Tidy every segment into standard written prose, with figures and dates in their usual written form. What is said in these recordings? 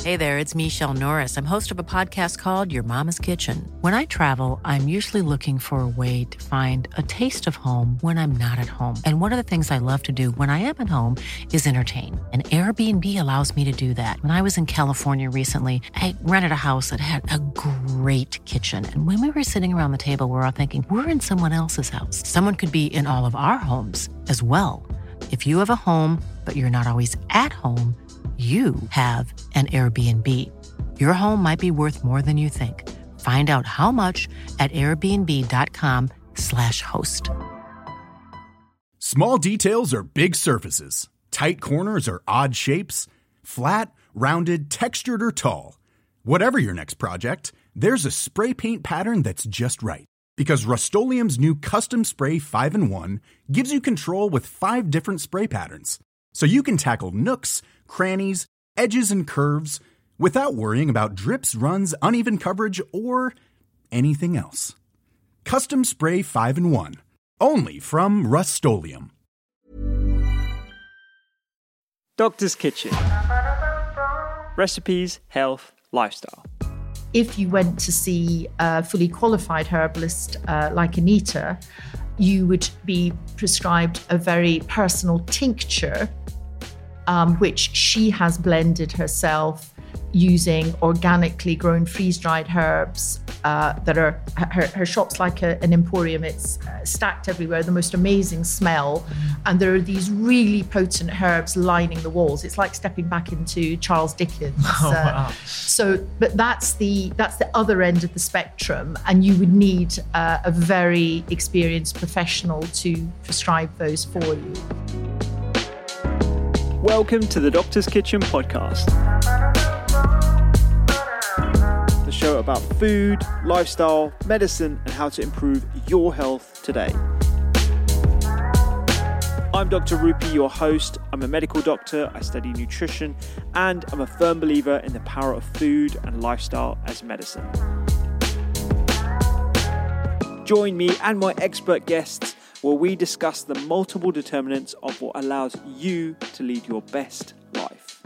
Hey there, it's Michelle Norris. I'm host of a podcast called Your Mama's Kitchen. When I travel, I'm usually looking for a way to find a taste of home when I'm not at home. And one of the things I love to do when I am at home is entertain. And Airbnb allows me to do that. When I was in California recently, I rented a house that had a great kitchen. And when we were sitting around the table, we were all thinking, we're in someone else's house. Someone could be in all of our homes as well. If you have a home, but you're not always at home, you have an Airbnb. Your home might be worth more than you think. Find out how much at airbnb.com/host. Small details are big surfaces. Tight corners are odd shapes. Flat, rounded, textured, or tall. Whatever your next project, there's a spray paint pattern that's just right. Because Rust-Oleum's new Custom Spray 5-in-1 gives you control with 5 different spray patterns. So you can tackle nooks, crannies, edges, and curves without worrying about drips, runs, uneven coverage, or anything else. Custom Spray 5-in-1. Only from Rust-Oleum. Doctor's Kitchen. Recipes, health, lifestyle. If you went to see a fully qualified herbalist like Anita, you would be prescribed a very personal tincture, which she has blended herself using organically grown freeze-dried herbs that are, her shop's like an emporium. It's stacked everywhere, the most amazing smell. And there are these really potent herbs lining the walls. It's like stepping back into Charles Dickens. Wow. But that's the other end of the spectrum. And you would need a very experienced professional to prescribe those for you. Welcome to the Doctor's Kitchen podcast. The show about food, lifestyle, medicine, and how to improve your health today. I'm Dr. Rupi, your host. I'm a medical doctor, I study nutrition, and I'm a firm believer in the power of food and lifestyle as medicine. Join me and my expert guests where we discuss the multiple determinants of what allows you to lead your best life.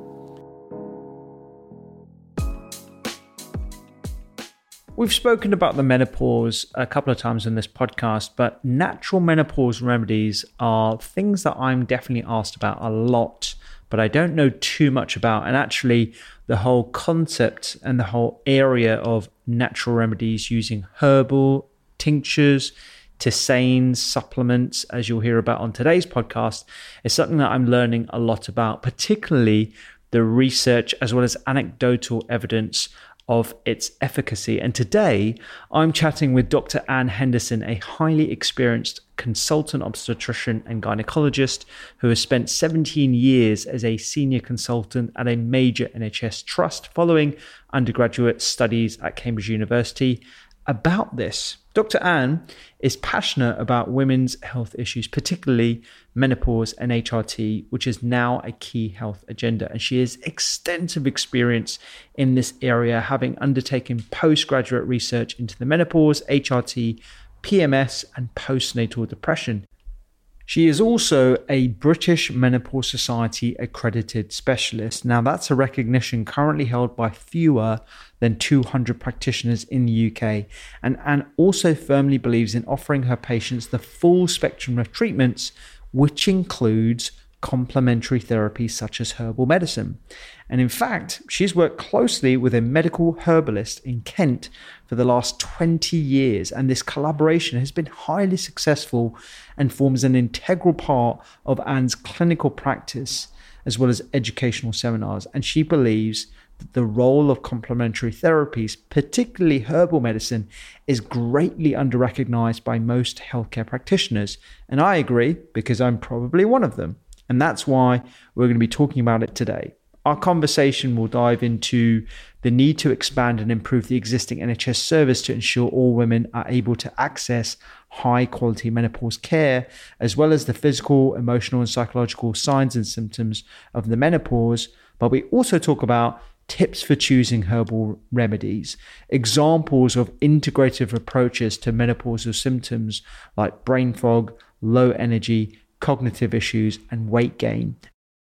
We've spoken about the menopause a couple of times in this podcast, but natural menopause remedies are things that I'm definitely asked about a lot, but I don't know too much about. And actually, the whole concept and the whole area of natural remedies using herbal tinctures, tisanes, supplements, as you'll hear about on today's podcast, is something that I'm learning a lot about, particularly the research as well as anecdotal evidence of its efficacy. And today, I'm chatting with Dr. Anne Henderson, a highly experienced consultant obstetrician and gynecologist who has spent 17 years as a senior consultant at a major NHS trust following undergraduate studies at Cambridge University. About this, Dr. Anne is passionate about women's health issues, particularly menopause and HRT, which is now a key health agenda. And she has extensive experience in this area, having undertaken postgraduate research into the menopause, HRT, PMS, and postnatal depression. She is also a British Menopause Society accredited specialist. Now, that's a recognition currently held by fewer than 200 practitioners in the UK. And Anne also firmly believes in offering her patients the full spectrum of treatments, which includes complementary therapies such as herbal medicine. And in fact, she's worked closely with a medical herbalist in Kent for the last 20 years. And this collaboration has been highly successful and forms an integral part of Anne's clinical practice, as well as educational seminars. And she believes that the role of complementary therapies, particularly herbal medicine, is greatly under-recognized by most healthcare practitioners. And I agree, because I'm probably one of them. And that's why we're going to be talking about it today. Our conversation will dive into the need to expand and improve the existing NHS service to ensure all women are able to access high quality menopause care, as well as the physical, emotional, and psychological signs and symptoms of the menopause. But we also talk about tips for choosing herbal remedies, examples of integrative approaches to menopausal symptoms like brain fog, low energy, cognitive issues, and weight gain.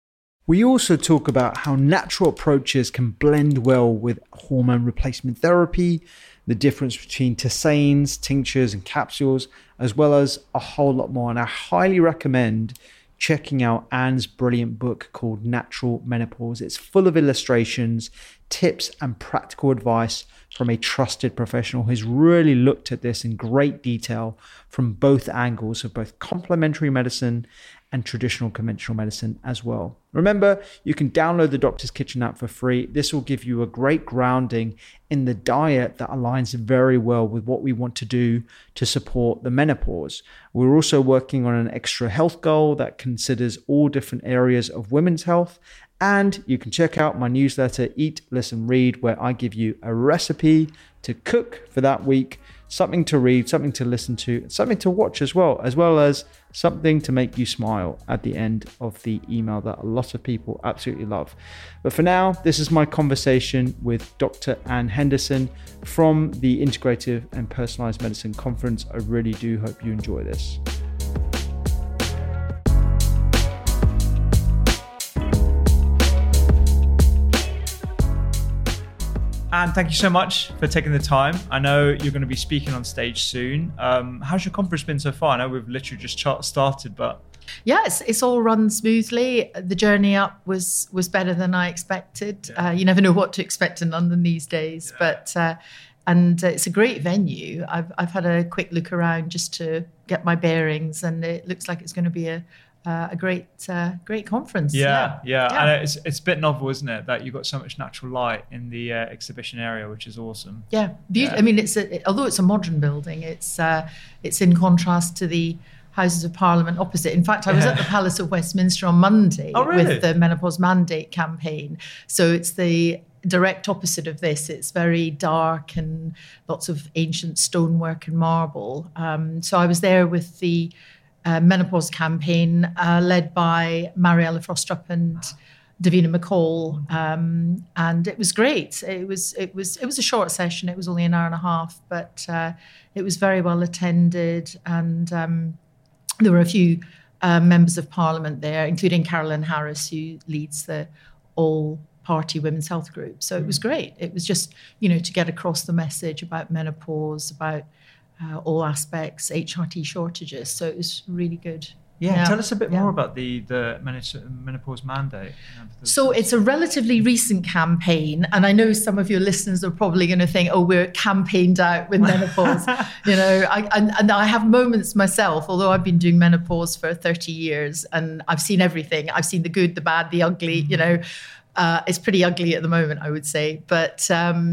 We also talk about how natural approaches can blend well with hormone replacement therapy, the difference between tisanes, tinctures, and capsules, as well as a whole lot more. And I highly recommend checking out Anne's brilliant book called Natural Menopause. It's full of illustrations, tips, and practical advice from a trusted professional who's really looked at this in great detail from both angles of both complementary medicine and traditional conventional medicine as well. Remember, you can download the Doctor's Kitchen app for free. This will give you a great grounding in the diet that aligns very well with what we want to do to support the menopause. We're also working on an extra health goal that considers all different areas of women's health. And you can check out my newsletter, Eat, Listen, Read, where I give you a recipe to cook for that week, something to read, something to listen to, something to watch as well as something to make you smile at the end of the email that a lot of people absolutely love. But for now, this is my conversation with Dr. Anne Henderson from the Integrative and Personalized Medicine Conference. I really do hope you enjoy this. And thank you so much for taking the time. I know you're going to be speaking on stage soon. How's your conference been so far? I know we've literally just started, but... Yes, it's all run smoothly. The journey up was better than I expected. You never know what to expect in London these days, but it's a great venue. I've had a quick look around just to get my bearings, and it looks like it's going to be a great conference. Yeah. And it's a bit novel, isn't it, that you've got so much natural light in the exhibition area, which is awesome. Yeah. I mean, although it's a modern building, it's in contrast to the Houses of Parliament opposite. In fact, I was at the Palace of Westminster on Monday with the Menopause Mandate campaign. So it's the direct opposite of this. It's very dark and lots of ancient stonework and marble. So I was there with the menopause campaign led by Mariella Frostrup and Davina McCall, and it was great. It was a short session. It was only an hour and a half, but it was very well attended, and there were a few members of Parliament there, including Carolyn Harris, who leads the all-party women's health group. So it was great. It was just to get across the message about menopause, about all aspects, HRT shortages. So it was really good. Yeah. Tell us a bit more about the menopause mandate. So it's a relatively recent campaign, and I know some of your listeners are probably going to think, "Oh, we're campaigned out with menopause." I have moments myself. Although I've been doing menopause for 30 years, and I've seen everything. I've seen the good, the bad, the ugly. It's pretty ugly at the moment, I would say. But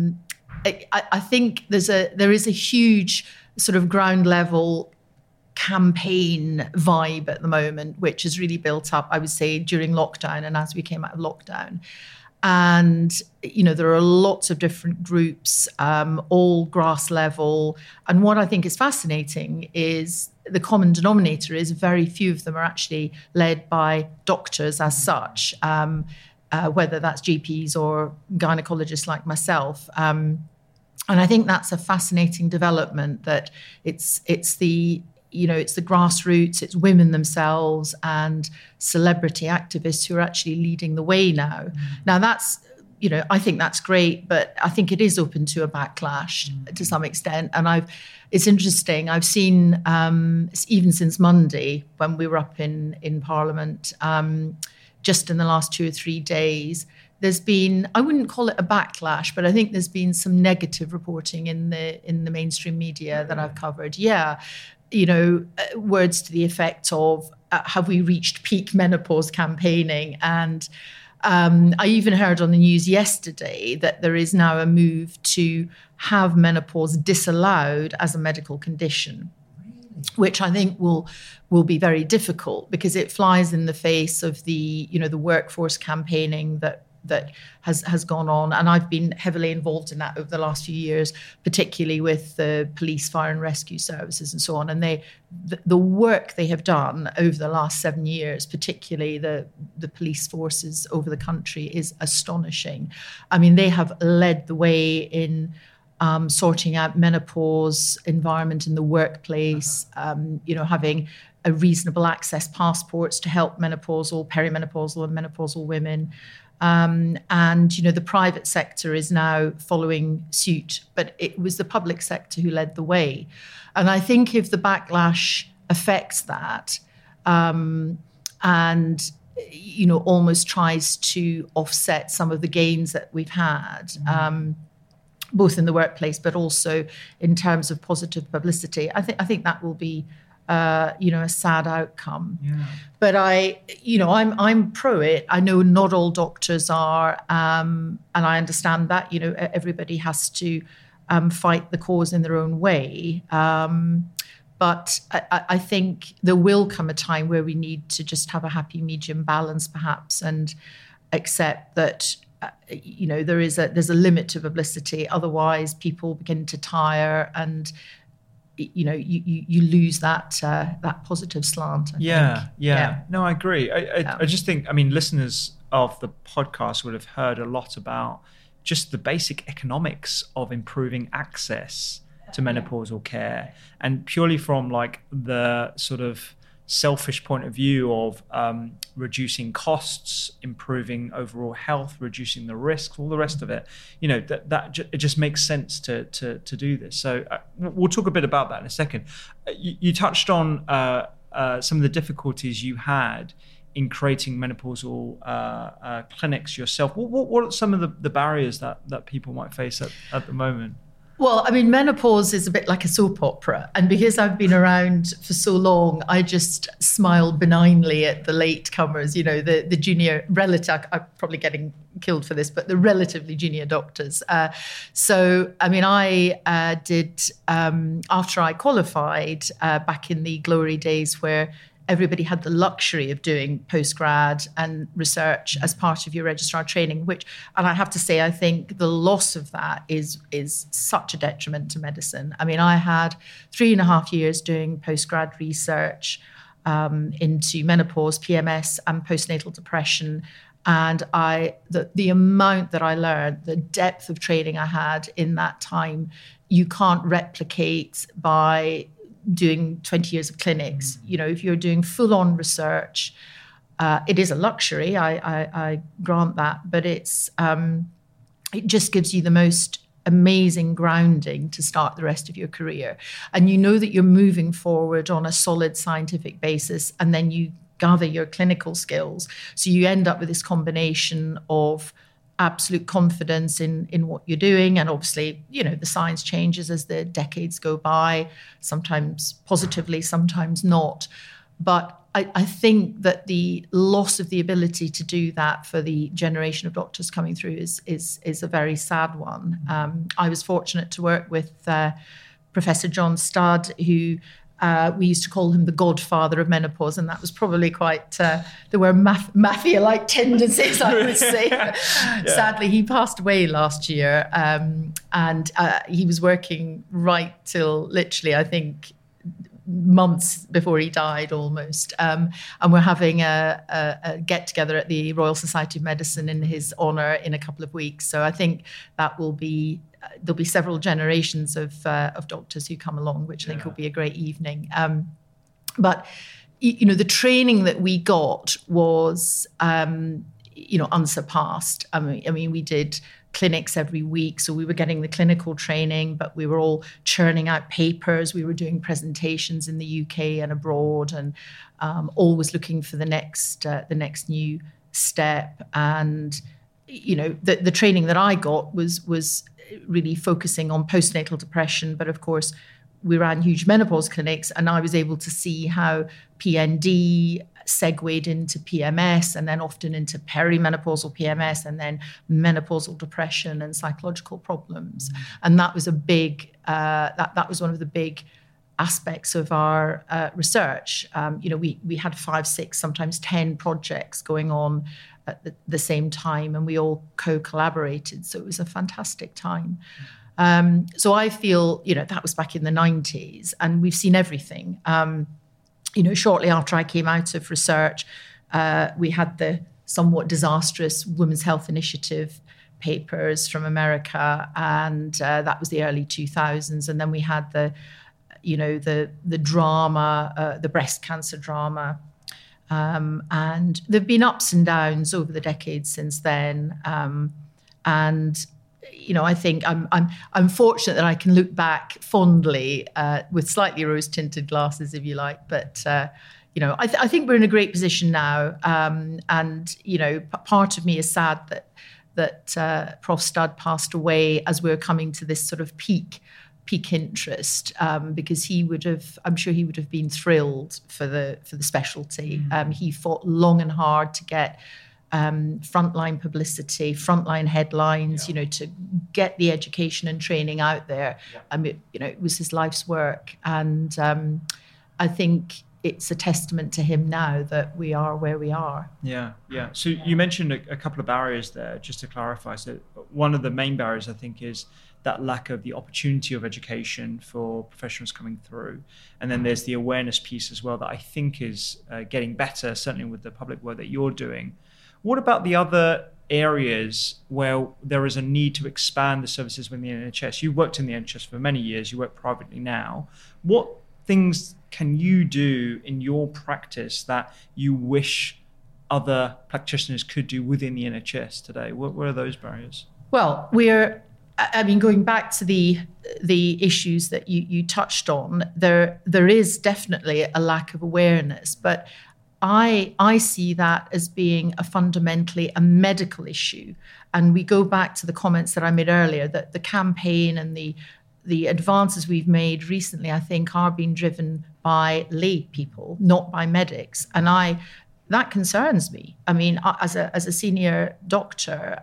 I think there is a huge sort of ground level campaign vibe at the moment, which has really built up, I would say, during lockdown and as we came out of lockdown. And, there are lots of different groups, all grass level. And what I think is fascinating is the common denominator is very few of them are actually led by doctors as such, whether that's GPs or gynecologists like myself. And I think that's a fascinating development, that it's the grassroots, it's women themselves and celebrity activists who are actually leading the way now. Now that's, I think that's great, but I think it is open to a backlash to some extent. And it's interesting. I've seen, even since Monday when we were up in Parliament, just in the last 2 or 3 days, there's been, I wouldn't call it a backlash, but I think there's been some negative reporting in the mainstream media that I've covered. Yeah. Words to the effect of, have we reached peak menopause campaigning? And I even heard on the news yesterday that there is now a move to have menopause disallowed as a medical condition, which I think will be very difficult because it flies in the face of the workforce campaigning that has gone on. And I've been heavily involved in that over the last few years, particularly with the police, fire and rescue services and so on. And the work they have done over the last 7 years, particularly the police forces over the country, is astonishing. I mean, they have led the way in sorting out menopause environment in the workplace, having a reasonable access passports to help menopausal, perimenopausal and menopausal women. And, you know, the private sector is now following suit, but it was the public sector who led the way. And I think if the backlash affects that and, you know, almost tries to offset some of the gains that we've had, both in the workplace, but also in terms of positive publicity, I think that will be, you know, a sad outcome. Yeah. But I'm pro it. I know not all doctors are, and I understand that, you know, everybody has to fight the cause in their own way. But I think there will come a time where we need to just have a happy medium balance, perhaps, and accept that, you know, there's a limit to publicity. Otherwise, people begin to tire, and you know, you lose that positive slant. I think. No, I agree. I just think, I mean, listeners of the podcast would have heard a lot about just the basic economics of improving access to menopausal care, and purely from like the sort of selfish point of view of reducing costs, improving overall health, reducing the risks, all the rest of it. You know, it just makes sense to do this. So we'll talk a bit about that in a second. You touched on some of the difficulties you had in creating menopausal clinics yourself. What are some of the barriers that people might face at the moment? Well, I mean, menopause is a bit like a soap opera. And because I've been around for so long, I just smile benignly at the latecomers, you know, the junior relative, I'm probably getting killed for this, but the relatively junior doctors. So, I mean, I did, after I qualified back in the glory days where everybody had the luxury of doing postgrad and research as part of your registrar training, and I have to say, I think the loss of that is such a detriment to medicine. I mean, I had 3.5 years doing postgrad research into menopause, PMS, and postnatal depression. And the amount that I learned, the depth of training I had in that time, you can't replicate by doing 20 years of clinics. You know, if you're doing full-on research, it is a luxury, I grant that, but it just gives you the most amazing grounding to start the rest of your career. And you know that you're moving forward on a solid scientific basis, and then you gather your clinical skills. So you end up with this combination of absolute confidence in what you're doing. And obviously, you know, the science changes as the decades go by, sometimes positively, sometimes not. But I think that the loss of the ability to do that for the generation of doctors coming through is a very sad one. I was fortunate to work with Professor John Studd, who we used to call him the godfather of menopause, and that was probably quite, there were mafia-like tendencies, I would say. Yeah. Sadly, he passed away last year, and he was working right till literally, I think, months before he died almost. And we're having a get-together at the Royal Society of Medicine in his honour in a couple of weeks. So I think that will be... there'll be several generations of doctors who come along, which I think will be a great evening. But, you know, the training that we got was, you know, unsurpassed. I mean, we did clinics every week, so we were getting the clinical training, but we were all churning out papers. We were doing presentations in the UK and abroad, and always looking for the next new step. And, you know, the training that I got was really focusing on postnatal depression, but of course we ran huge menopause clinics, and I was able to see how PND segued into PMS, and then often into perimenopausal PMS, and then menopausal depression and psychological problems. And that was a big that was one of the big aspects of our research. You know, we had 5, 6, sometimes 10 projects going on at the same time, and we all co-collaborated. So it was a fantastic time. So I feel, you know, that was back in the 90s, and we've seen everything. You know, shortly after I came out of research, we had the somewhat disastrous Women's Health Initiative papers from America, and that was the early 2000s. And then we had the the drama, the breast cancer drama. And there have been ups and downs over the decades since then. And I think I'm fortunate that I can look back fondly with slightly rose-tinted glasses, if you like. But I think we're in a great position now. And part of me is sad that Prof. Studd passed away as we're coming to this sort of peak interest, because I'm sure he would have been thrilled for the specialty. He fought long and hard to get frontline publicity, frontline headlines, to get the education and training out there. It was his life's work. And I think it's a testament to him now that we are where we are. Yeah. So you mentioned a couple of barriers there, just to clarify. So one of the main barriers, I think, is that lack of the opportunity of education for professionals coming through. And then there's the awareness piece as well that I think is getting better, certainly with the public work that you're doing. What about the other areas where there is a need to expand the services within the NHS? You worked in the NHS for many years, you work privately now. What things can you do in your practice that you wish other practitioners could do within the NHS today? What are those barriers? Well, going back to the issues that you touched on, there is definitely a lack of awareness, but I see that as being fundamentally a medical issue. And we go back to the comments that I made earlier, that the campaign and the advances we've made recently, I think, are being driven by lay people, not by medics. And that concerns me. I mean, as a senior doctor,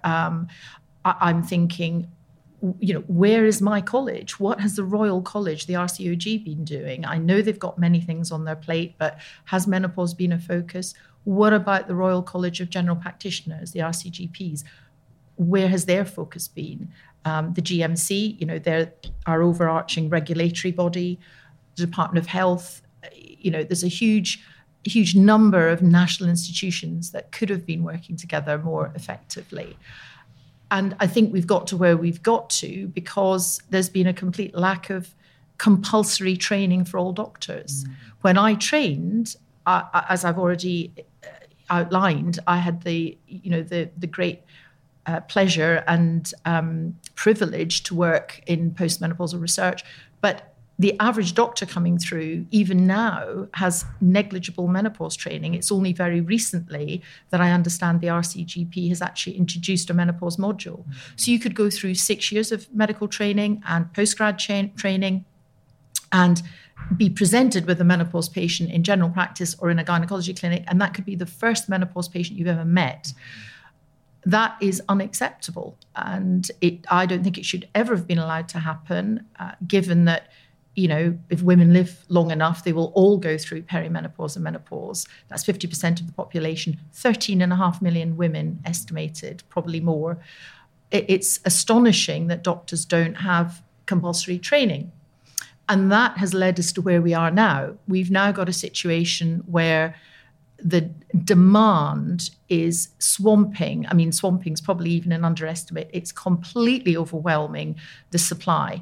I'm thinking, where is my college? What has the Royal College, the RCOG, been doing? I know they've got many things on their plate, but has menopause been a focus? What about the Royal College of General Practitioners, the RCGPs? Where has their focus been? The GMC, they're our overarching regulatory body, the Department of Health. There's a huge number of national institutions that could have been working together more effectively. And I think we've got to where we've got to because there's been a complete lack of compulsory training for all doctors. When I trained, as I've already outlined, I had the great pleasure and privilege to work in postmenopausal research. But the average doctor coming through, even now, has negligible menopause training. It's only very recently that I understand the RCGP has actually introduced a menopause module. So you could go through 6 years of medical training and postgrad training and be presented with a menopause patient in general practice or in a gynecology clinic, and that could be the first menopause patient you've ever met. That is unacceptable. And I don't think it should ever have been allowed to happen, given that if women live long enough, they will all go through perimenopause and menopause. That's 50% of the population, 13.5 million women estimated, probably more. It's astonishing that doctors don't have compulsory training. And that has led us to where we are now. We've now got a situation where the demand is swamping. I mean, swamping is probably even an underestimate. It's completely overwhelming the supply.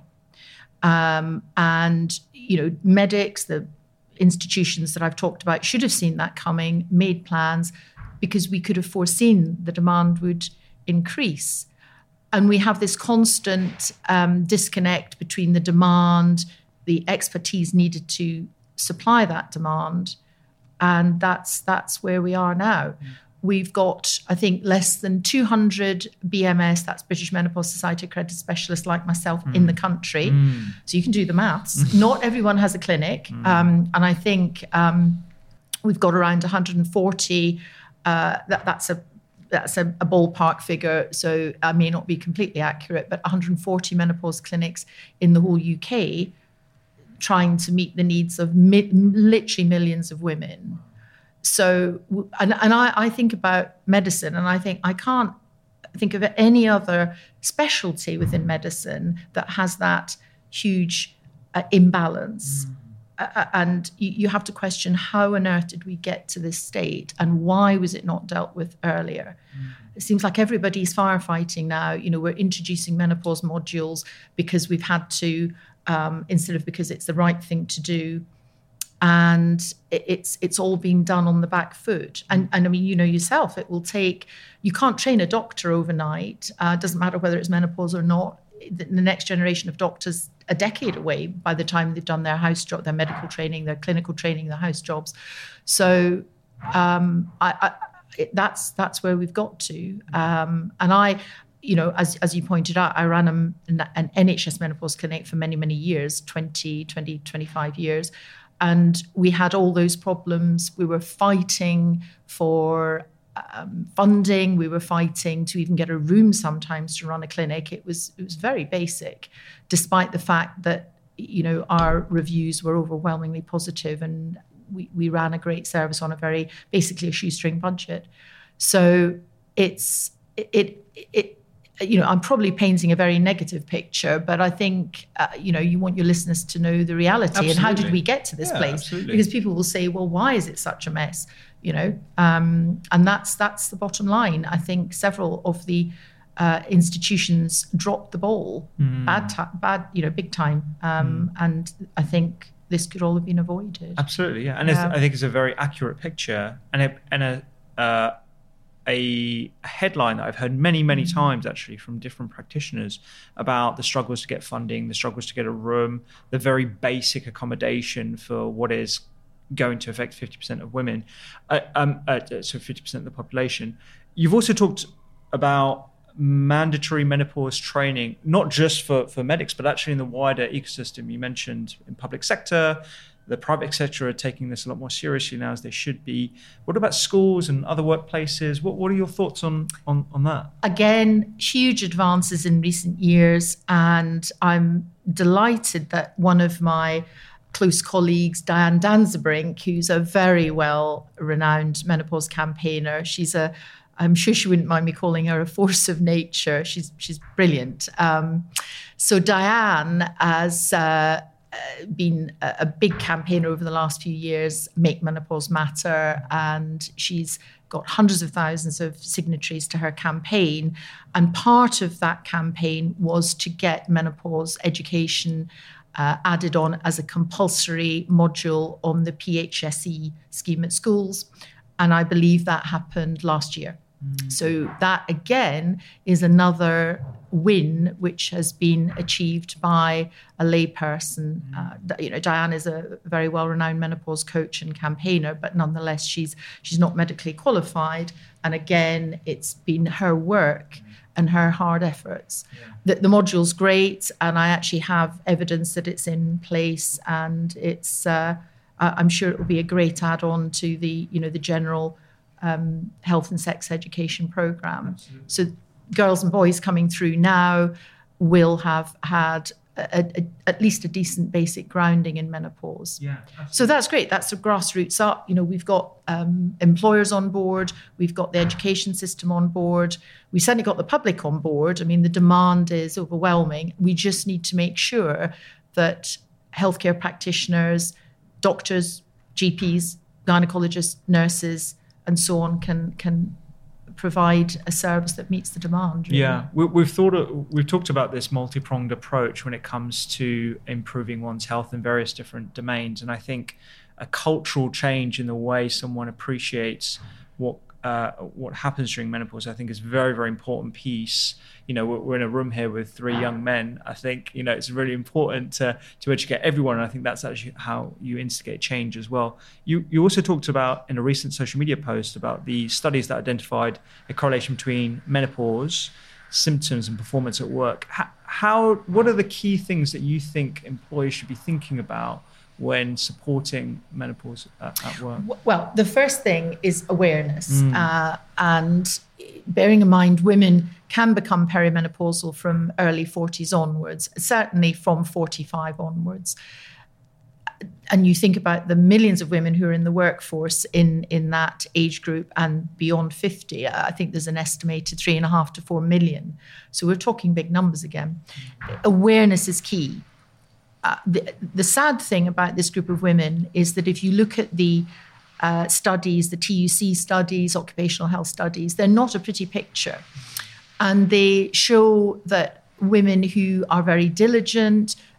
Medics, the institutions that I've talked about should have seen that coming, made plans, because we could have foreseen the demand would increase. And we have this constant disconnect between the demand, the expertise needed to supply that demand, and that's where we are now. We've got, I think, less than 200 BMS, that's British Menopause Society accredited specialists like myself, in the country. So you can do the maths. Not everyone has a clinic. And I think we've got around 140. That's a ballpark figure, so I may not be completely accurate, but 140 menopause clinics in the whole UK trying to meet the needs of literally millions of women. So, and I think about medicine, and I think I can't think of any other specialty within medicine that has that huge imbalance. And you have to question, how on earth did we get to this state, and why was it not dealt with earlier? It seems like everybody's firefighting now. We're introducing menopause modules because we've had to instead of because it's the right thing to do. And it's all being done on the back foot. And I mean, you know yourself, you can't train a doctor overnight. It doesn't matter whether it's menopause or not. The next generation of doctors a decade away by the time they've done their house job, their medical training, their clinical training, their house jobs. So that's where we've got to. And I, you know, as you pointed out, I ran an NHS menopause clinic for many, many years, 25 years. And we had all those problems. We were fighting for funding. We were fighting to even get a room sometimes to run a clinic. It was very basic, despite the fact that, you know, our reviews were overwhelmingly positive, and we ran a great service on basically a shoestring budget. So you know, I'm probably painting a very negative picture, but I think, you know, you want your listeners to know the reality. Absolutely. And how did we get to this place? Absolutely. Because people will say, well, why is it such a mess? You know, and that's the bottom line. I think several of the institutions dropped the ball, bad, you know, big time. And I think this could all have been avoided. Absolutely, yeah. And I think it's a very accurate picture, and a headline that I've heard many, many times actually from different practitioners about the struggles to get funding, the struggles to get a room, the very basic accommodation for what is going to affect 50% of women, so 50% of the population. You've also talked about mandatory menopause training, not just for medics, but actually in the wider ecosystem. You mentioned in public sector, the private sector are taking this a lot more seriously now, as they should be. What about schools and other workplaces? What are your thoughts on that? Again, huge advances in recent years. And I'm delighted that one of my close colleagues, Diane Danzebrink, who's a very well-renowned menopause campaigner, I'm sure she wouldn't mind me calling her a force of nature. She's brilliant. So Diane has been a big campaigner over the last few years, Make Menopause Matter, and she's got hundreds of thousands of signatories to her campaign. And part of that campaign was to get menopause education added on as a compulsory module on the PHSE scheme at schools. And I believe that happened last year. So that, again, is another win which has been achieved by a layperson. You know, Diane is a very well-renowned menopause coach and campaigner, but nonetheless, she's not medically qualified. And again, it's been her work and her hard efforts. Yeah. The module's great, and I actually have evidence that it's in place, and it's I'm sure it will be a great add-on to the general health and sex education program. Absolutely. So girls and boys coming through now will have had at least a decent basic grounding in menopause. Yeah, absolutely. So that's great. That's the grassroots up. You know, we've got employers on board. We've got the education system on board. We certainly got the public on board. I mean, the demand is overwhelming. We just need to make sure that healthcare practitioners, doctors, GPs, gynecologists, nurses, and so on can provide a service that meets the demand. Really. Yeah, we've talked about this multi-pronged approach when it comes to improving one's health in various different domains, and I think a cultural change in the way someone appreciates what happens during menopause, I think, is a very, very important piece. You know, we're in a room here with 3 young men. I think, you know, it's really important to educate everyone. And I think that's actually how you instigate change as well. You also talked about, in a recent social media post, about the studies that identified a correlation between menopause, symptoms, and performance at work. What are the key things that you think employers should be thinking about when supporting menopause at work? Well, the first thing is awareness. And bearing in mind, women can become perimenopausal from early 40s onwards, certainly from 45 onwards. And you think about the millions of women who are in the workforce in that age group and beyond 50, I think there's an estimated 3.5 to 4 million. So we're talking big numbers again. Awareness is key. The sad thing about this group of women is that if you look at the studies, the TUC studies, occupational health studies, they're not a pretty picture. And they show that women who are very diligent,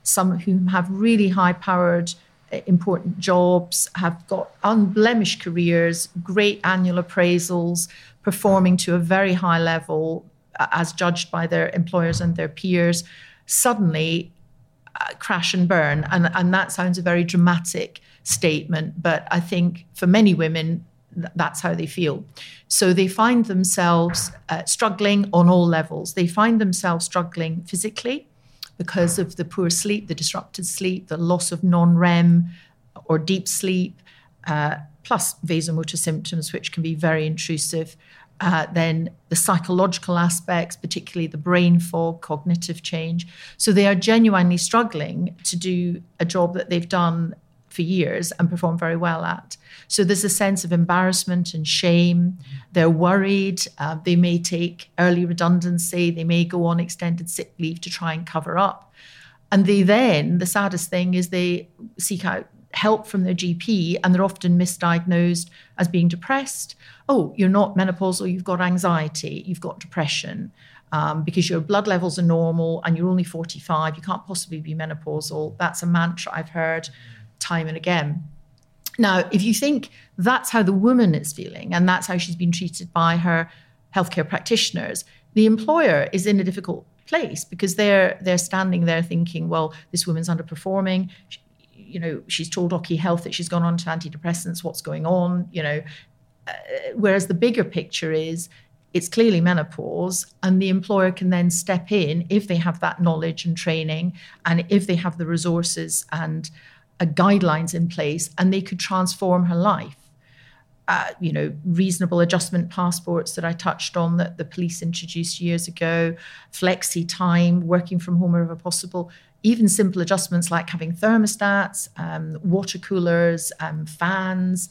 some of whom have really high-powered, important jobs, have got unblemished careers, great annual appraisals, performing to a very high level as judged by their employers and their peers, suddenly crash and burn. And that sounds a very dramatic statement, but I think for many women, that's how they feel. So they find themselves struggling on all levels. They find themselves struggling physically because of the poor sleep, the disrupted sleep, the loss of non-REM or deep sleep, plus vasomotor symptoms, which can be very intrusive. Then the psychological aspects, particularly the brain fog, cognitive change. So they are genuinely struggling to do a job that they've done for years and perform very well at. So there's a sense of embarrassment and shame. They're worried. They may take early redundancy. They may go on extended sick leave to try and cover up. And they then, the saddest thing is they seek out help from their GP, and they're often misdiagnosed as being depressed. Oh, you're not menopausal, you've got anxiety, you've got depression, because your blood levels are normal and you're only 45, you can't possibly be menopausal. That's a mantra I've heard time and again. Now, if you think that's how the woman is feeling and that's how she's been treated by her healthcare practitioners, the employer is in a difficult place because they're standing there thinking, well, this woman's underperforming. She's told Occy Health that she's gone on to antidepressants. What's going on? Whereas the bigger picture is it's clearly menopause, and the employer can then step in if they have that knowledge and training, and if they have the resources and guidelines in place, and they could transform her life. Reasonable adjustment passports that I touched on that the police introduced years ago, flexi time, working from home wherever possible, even simple adjustments like having thermostats, water coolers, fans.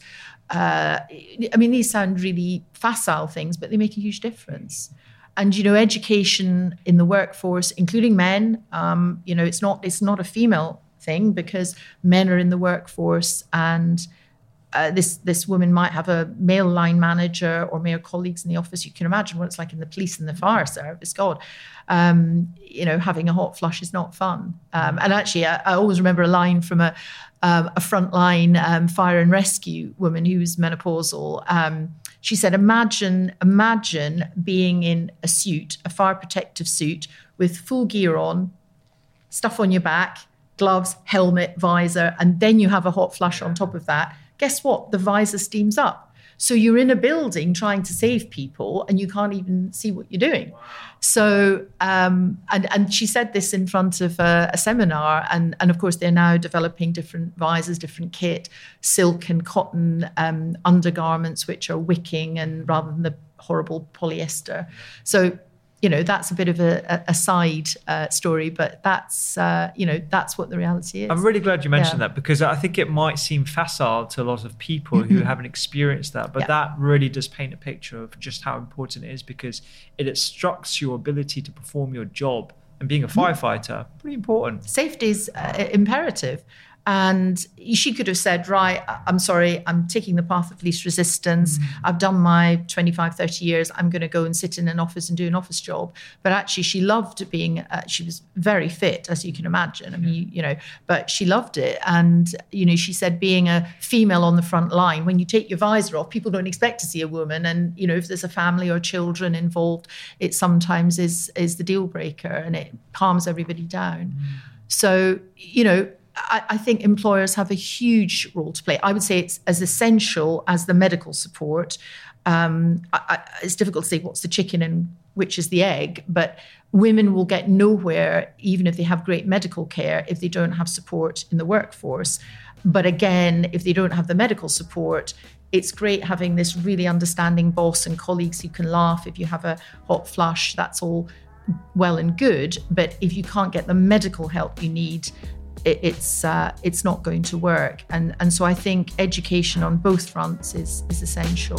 These sound really facile things, but they make a huge difference. And, education in the workforce, including men, it's not a female thing because men are in the workforce, and this woman might have a male line manager or male colleagues in the office. You can imagine what it's like in the police and the fire service. God, having a hot flush is not fun. And actually, I always remember a line from a frontline fire and rescue woman who was menopausal. She said, imagine being in a suit, a fire protective suit with full gear on, stuff on your back, gloves, helmet, visor, and then you have a hot flush on top of that. Guess what? The visor steams up. So you're in a building trying to save people and you can't even see what you're doing. Wow. So, and she said this in front of a seminar, and of course they're now developing different visors, different kit, silk and cotton undergarments, which are wicking and rather than the horrible polyester. So, that's a bit of a side story, but that's what the reality is. I'm really glad you mentioned that, because I think it might seem facile to a lot of people who haven't experienced that, but that really does paint a picture of just how important it is, because it obstructs your ability to perform your job. And being a firefighter, pretty important. Safety is imperative. And she could have said, right, I'm sorry, I'm taking the path of least resistance. I've done my 25, 30 years. I'm going to go and sit in an office and do an office job. But actually, she loved being, she was very fit, as you can imagine. But she loved it. And, she said being a female on the front line, when you take your visor off, people don't expect to see a woman. And, if there's a family or children involved, it sometimes is the deal breaker, and it calms everybody down. So, I think employers have a huge role to play. I would say it's as essential as the medical support. It's difficult to say what's the chicken and which is the egg, but women will get nowhere, even if they have great medical care, if they don't have support in the workforce. But again, if they don't have the medical support, it's great having this really understanding boss and colleagues who can laugh if you have a hot flush. That's all well and good. But if you can't get the medical help you need, it's not going to work. And so I think education on both fronts is essential.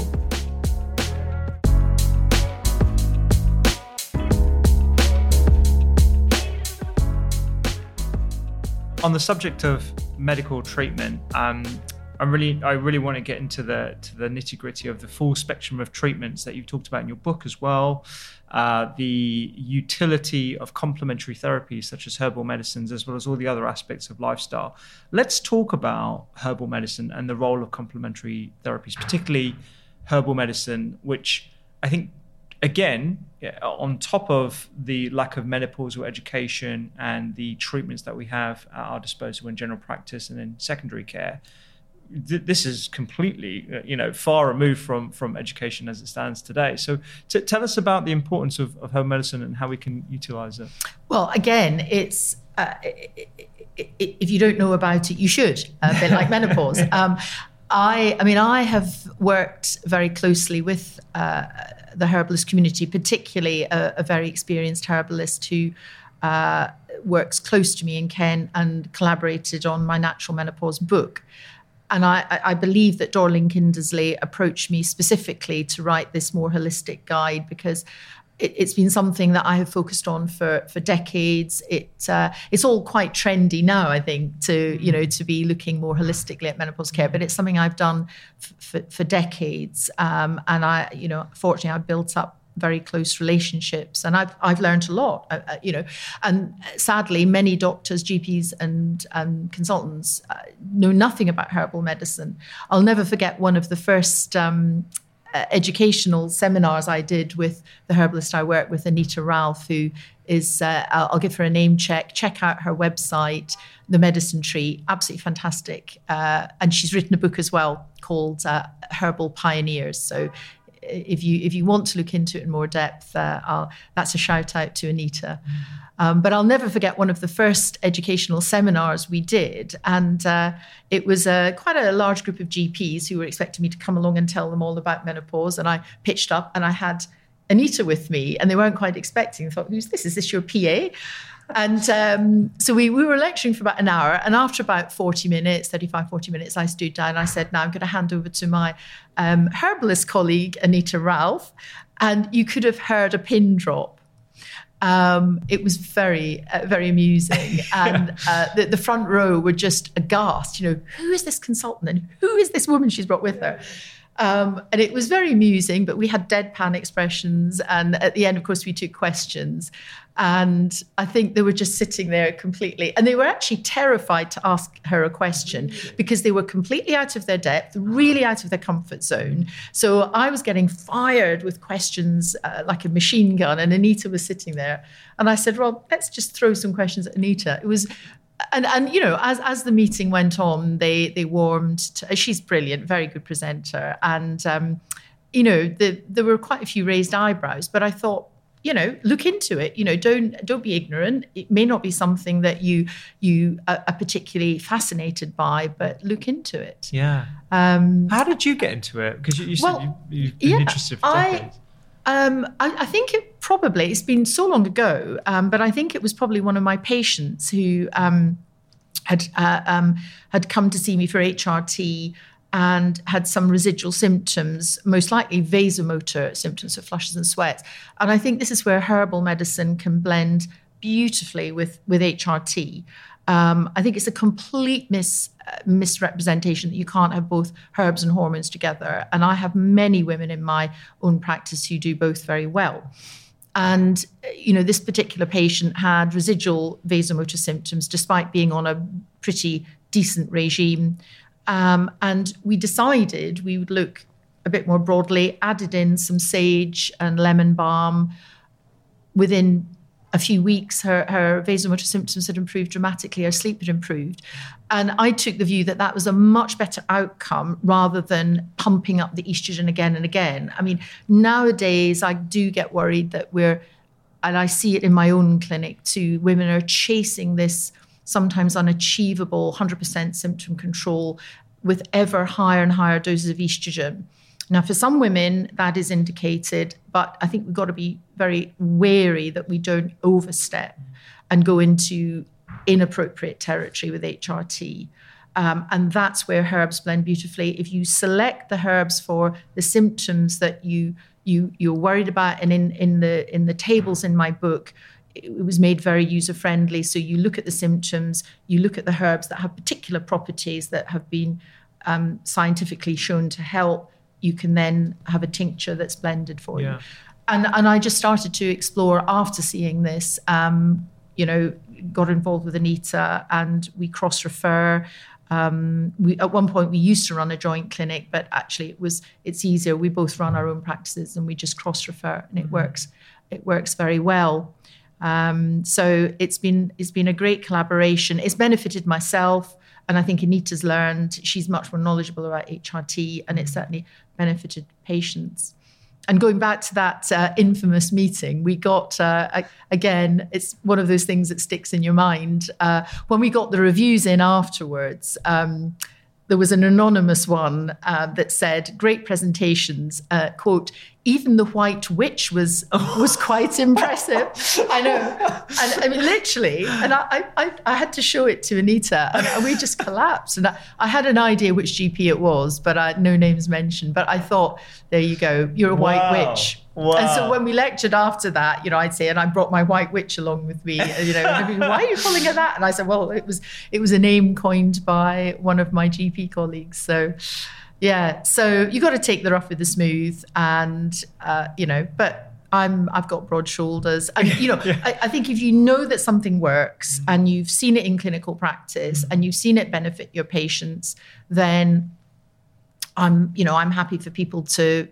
On the subject of medical treatment, I really want to get into the nitty gritty of the full spectrum of treatments that you've talked about in your book as well. The utility of complementary therapies such as herbal medicines, as well as all the other aspects of lifestyle. Let's talk about herbal medicine and the role of complementary therapies, particularly herbal medicine, which I think, again, on top of the lack of menopausal education and the treatments that we have at our disposal in general practice and in secondary care, this is completely, far removed from education as it stands today. So tell us about the importance of herbal medicine and how we can utilize it. Well, again, it's if you don't know about it, you should, a bit like menopause. I have worked very closely with the herbalist community, particularly a very experienced herbalist who works close to me in Kent and collaborated on my Natural Menopause book. And I believe that Dorling Kindersley approached me specifically to write this more holistic guide, because it's been something that I have focused on for decades. It's all quite trendy now, I think, to be looking more holistically at menopause care. But it's something I've done for decades, and fortunately, I've built up very close relationships, and I've learned a lot. And sadly, many doctors, GPs, and consultants know nothing about herbal medicine. I'll never forget one of the first educational seminars I did with the herbalist I work with, Anita Ralph, who is, I'll give her a name check out her website, The Medicine Tree, absolutely fantastic. And she's written a book as well called Herbal Pioneers. So if you want to look into it in more depth, that's a shout out to Anita. But I'll never forget one of the first educational seminars we did. And it was quite a large group of GPs who were expecting me to come along and tell them all about menopause. And I pitched up and I had Anita with me, and they weren't quite expecting. I thought, who's this? Is this your PA? And so we were lecturing for about an hour. And after about 40 minutes, I stood down and I said, now I'm going to hand over to my herbalist colleague, Anita Ralph. And you could have heard a pin drop. It was very, very amusing. And the front row were just aghast. Who is this consultant and who is this woman she's brought with her? And it was very amusing, but we had deadpan expressions. And at the end, of course, we took questions. And I think they were just sitting there completely. And they were actually terrified to ask her a question because they were completely out of their depth, really out of their comfort zone. So I was getting fired with questions like a machine gun, and Anita was sitting there. And I said, well, let's just throw some questions at Anita. It was... And as the meeting went on, they warmed. She's brilliant, very good presenter. And, there were quite a few raised eyebrows. But I thought, look into it. Don't be ignorant. It may not be something that you are particularly fascinated by, but look into it. Yeah. How did you get into it? Because you said you've been interested for decades. I think it's been so long ago, but I think it was probably one of my patients who had come to see me for HRT and had some residual symptoms, most likely vasomotor symptoms of flushes and sweats. And I think this is where herbal medicine can blend beautifully with HRT. I think it's a complete misrepresentation that you can't have both herbs and hormones together. And I have many women in my own practice who do both very well. And, this particular patient had residual vasomotor symptoms despite being on a pretty decent regime. And we decided we would look a bit more broadly, added in some sage and lemon balm. Within a few weeks, her vasomotor symptoms had improved dramatically, her sleep had improved. And I took the view that that was a much better outcome rather than pumping up the estrogen again and again. I mean, nowadays, I do get worried that and I see it in my own clinic too, women are chasing this sometimes unachievable 100% symptom control with ever higher and higher doses of estrogen. Now, for some women, that is indicated, but I think we've got to be very wary that we don't overstep and go into inappropriate territory with HRT. And that's where herbs blend beautifully. If you select the herbs for the symptoms that you're worried about, and in the tables in my book, it was made very user-friendly. So you look at the symptoms, you look at the herbs that have particular properties that have been scientifically shown to help, you can then have a tincture that's blended for you. Yeah. And I just started to explore after seeing this, got involved with Anita, and we cross-refer. At one point we used to run a joint clinic, but actually it's easier. We both run our own practices and we just cross-refer, and it works very well. So it's been a great collaboration. It's benefited myself, and I think Anita's learned. She's much more knowledgeable about HRT, and it certainly benefited patients. And going back to that infamous meeting, we got, again, it's one of those things that sticks in your mind. When we got the reviews in afterwards, there was an anonymous one that said, "Great presentations, quote, even the White Witch was quite impressive." I know. And I mean, literally, and I had to show it to Anita, and we just collapsed. And I had an idea which GP it was, but no names mentioned. But I thought, there you go, you're a White Witch. Wow. And so when we lectured after that, I'd say, and I brought my White Witch along with me, why are you calling her that? And I said, well, it was a name coined by one of my GP colleagues. So, yeah, so you got to take the rough with the smooth, and but I've got broad shoulders, and I think if you know that something works and you've seen it in clinical practice and you've seen it benefit your patients, then I'm happy for people to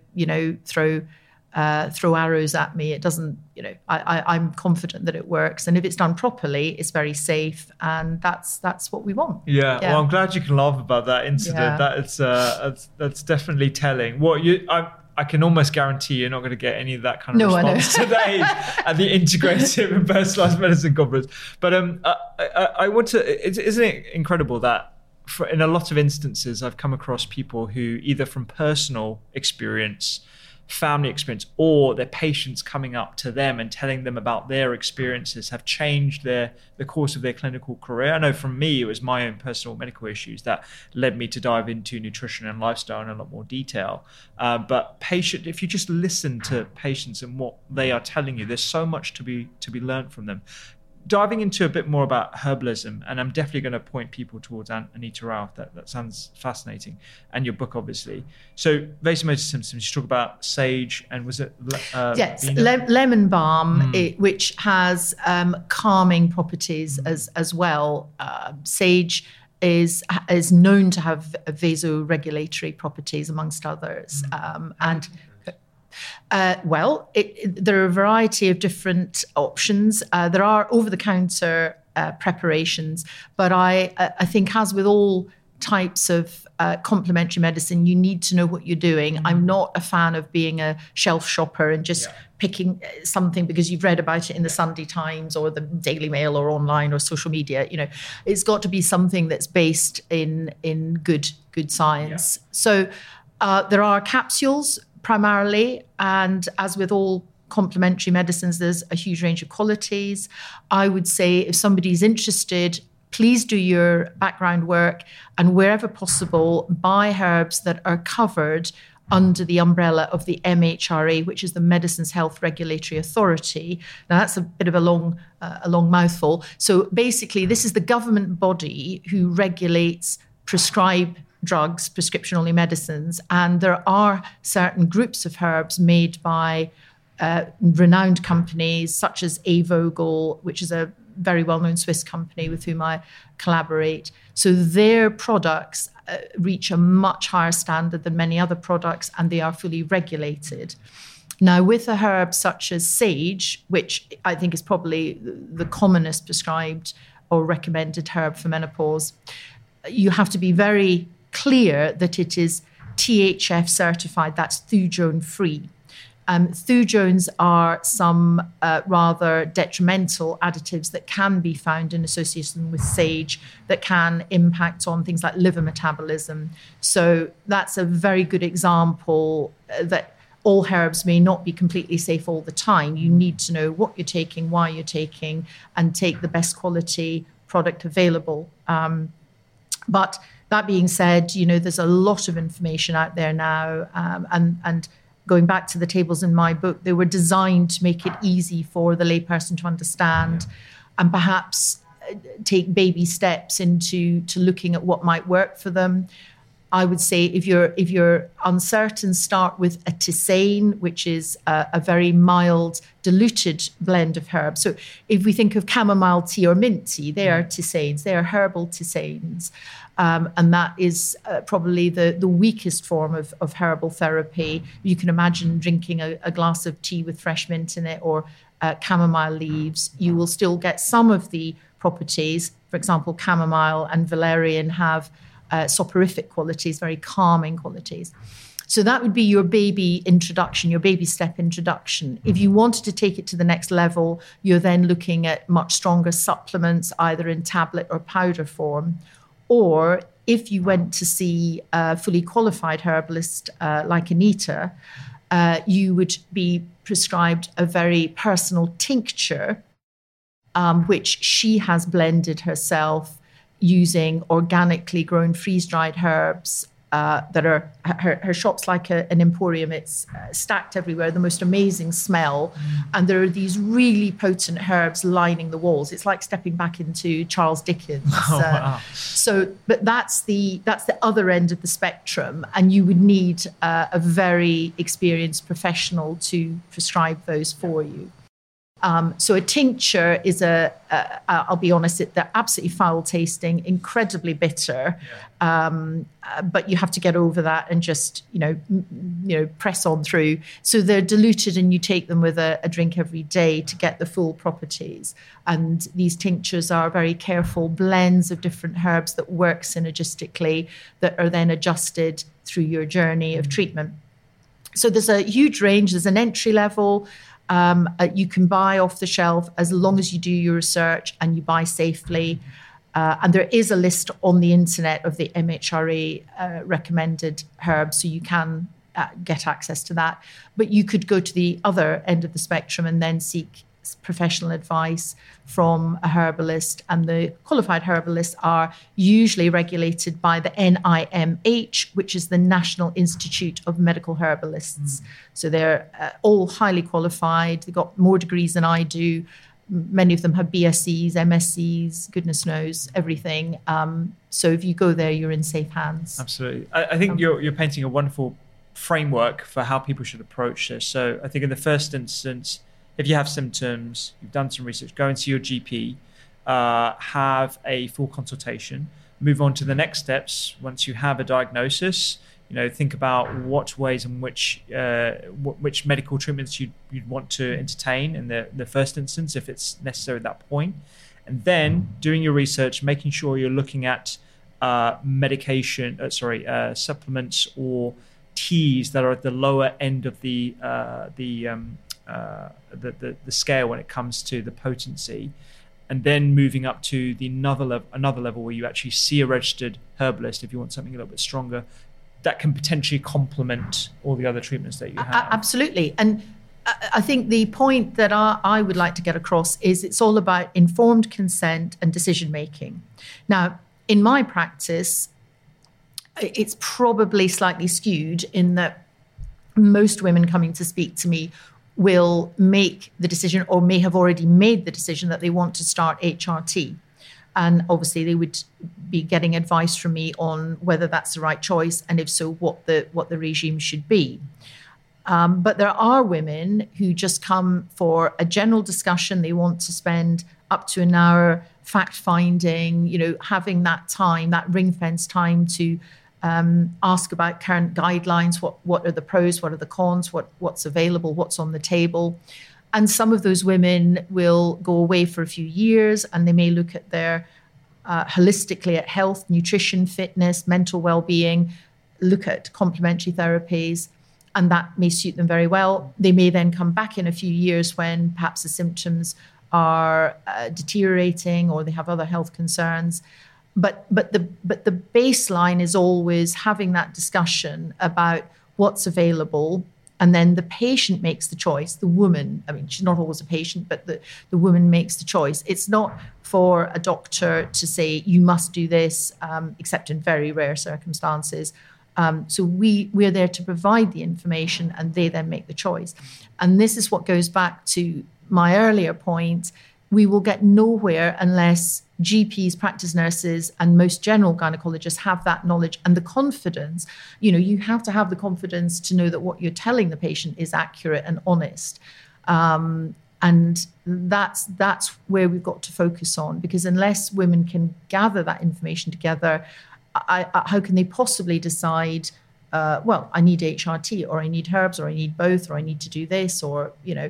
throw arrows at me. It doesn't, I'm confident that it works. And if it's done properly, it's very safe. And that's what we want. Yeah. Well, I'm glad you can laugh about that incident. Yeah. That's definitely telling. I can almost guarantee you're not going to get any of that kind of response today at the Integrative and Personalized Medicine Conference. But I want to, isn't it incredible that in a lot of instances, I've come across people who either from personal experience, family experience, or their patients coming up to them and telling them about their experiences have changed the course of their clinical career. I know from me, it was my own personal medical issues that led me to dive into nutrition and lifestyle in a lot more detail. But if you just listen to patients and what they are telling you, there's so much to be learned from them. Diving into a bit more about herbalism, and I'm definitely going to point people towards Anita Rao. That sounds fascinating, and your book, obviously. So, vasomotor symptoms. You talk about sage, and was it? Yes, lemon balm, which has calming properties as well. Sage is known to have vasoregulatory properties, amongst others, and. There are a variety of different options. There are over-the-counter preparations, but I think, as with all types of complementary medicine, you need to know what you're doing. I'm not a fan of being a shelf shopper and just picking something because you've read about it in the Sunday Times or the Daily Mail or online or social media. It's got to be something that's based in good science. Yeah. So there are capsules primarily, and as with all complementary medicines, there's a huge range of qualities. I would say if somebody's interested, please do your background work, and wherever possible, buy herbs that are covered under the umbrella of the MHRA, which is the Medicines Health Regulatory Authority. Now, that's a bit of a long mouthful. So basically, this is the government body who regulates prescribed drugs, prescription-only medicines, and there are certain groups of herbs made by renowned companies such as Avogel, which is a very well-known Swiss company with whom I collaborate. So their products reach a much higher standard than many other products, and they are fully regulated. Now, with a herb such as sage, which I think is probably the commonest prescribed or recommended herb for menopause, you have to be very clear that it is THF certified, that's thujone free. Thujones are some rather detrimental additives that can be found in association with sage that can impact on things like liver metabolism. So that's a very good example that all herbs may not be completely safe all the time. You need to know what you're taking, why you're taking, and take the best quality product available. But that being said, there's a lot of information out there now, and going back to the tables in my book, they were designed to make it easy for the layperson to understand and perhaps take baby steps into looking at what might work for them. I would say if you're uncertain, start with a tisane, which is a very mild, diluted blend of herbs. So if we think of chamomile tea or mint tea, they are tisanes, they are herbal tisanes. And that is probably the weakest form of herbal therapy. You can imagine drinking a glass of tea with fresh mint in it or chamomile leaves. You will still get some of the properties. For example, chamomile and valerian have soporific qualities, very calming qualities. So that would be your baby introduction, your baby step introduction. If you wanted to take it to the next level, you're then looking at much stronger supplements, either in tablet or powder form. Or if you went to see a fully qualified herbalist like Anita, you would be prescribed a very personal tincture, which she has blended herself using organically grown freeze-dried herbs that are her shop's like an emporium. It's stacked everywhere, the most amazing smell. And there are these really potent herbs lining the walls. It's like stepping back into Charles Dickens. Wow. But that's the other end of the spectrum. And you would need a very experienced professional to prescribe those for you. So a tincture is I'll be honest, they're absolutely foul tasting, incredibly bitter. But you have to get over that and just, press on through. So they're diluted and you take them with a drink every day to get the full properties. And these tinctures are very careful blends of different herbs that work synergistically that are then adjusted through your journey of treatment. So there's a huge range. There's an entry level. You can buy off the shelf as long as you do your research and you buy safely. And there is a list on the internet of the MHRA recommended herbs, so you can get access to that. But you could go to the other end of the spectrum and then seek professional advice from a herbalist. And the qualified herbalists are usually regulated by the NIMH, which is the National Institute of Medical Herbalists. So they're all highly qualified. They've got more degrees than I do. Many of them have BScs, MScs, goodness knows, everything. So if you go there, you're in safe hands. Absolutely. I think you're painting a wonderful framework for how people should approach this. So I think in the first instance, if you have symptoms, you've done some research, go and see your GP, have a full consultation, move on to the next steps. Once you have a diagnosis, think about what ways in which medical treatments you'd want to entertain in the first instance, if it's necessary at that point. And then doing your research, making sure you're looking at supplements or teas that are at the lower end of the scale when it comes to the potency, and then moving up to the another level where you actually see a registered herbalist if you want something a little bit stronger that can potentially complement all the other treatments that you have. Absolutely. And I think the point that I would like to get across is it's all about informed consent and decision making. Now, in my practice, it's probably slightly skewed in that most women coming to speak to me will make the decision or may have already made the decision that they want to start HRT. And obviously they would be getting advice from me on whether that's the right choice, and if so, what the regime should be. But there are women who just come for a general discussion. They want to spend up to an hour fact-finding, having that time, that ring-fence time to ask about current guidelines, what are the pros, what are the cons, what's available, what's on the table. And some of those women will go away for a few years and they may look at their holistically at health, nutrition, fitness, mental well-being, look at complementary therapies, and that may suit them very well. They may then come back in a few years when perhaps the symptoms are deteriorating or they have other health concerns. But the baseline is always having that discussion about what's available, and then the patient makes the choice. The woman, she's not always a patient, but the woman makes the choice. It's not for a doctor to say, you must do this, except in very rare circumstances. So we're there to provide the information and they then make the choice. And this is what goes back to my earlier point. we will get nowhere unless GPs, practice nurses, and most general gynecologists have that knowledge and the confidence. You have to have the confidence to know that what you're telling the patient is accurate and honest. And that's where we've got to focus on, because unless women can gather that information together, how can they possibly decide, I need HRT, or I need herbs, or I need both, or I need to do this, or,